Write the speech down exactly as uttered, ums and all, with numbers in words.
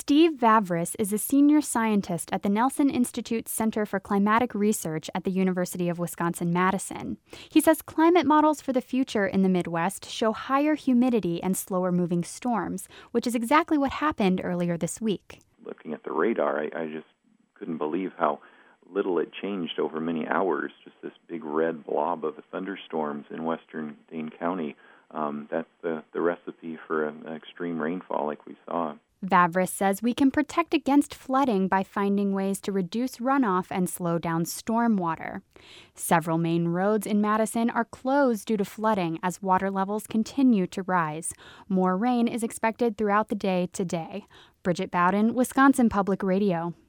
Steve Vavris is a senior scientist at the Nelson Institute Center for Climatic Research at the University of Wisconsin-Madison. He says climate models for the future in the Midwest show higher humidity and slower-moving storms, which is exactly what happened earlier this week. Looking at the radar, I, I just couldn't believe how little it changed over many hours. Just this big red blob of thunderstorms in western Dane County. Um, that's the, the recipe for an extreme rainfall like we saw. Vavris says we can protect against flooding by finding ways to reduce runoff and slow down stormwater. Several main roads in Madison are closed due to flooding as water levels continue to rise. More rain is expected throughout the day today. Bridget Bowden, Wisconsin Public Radio.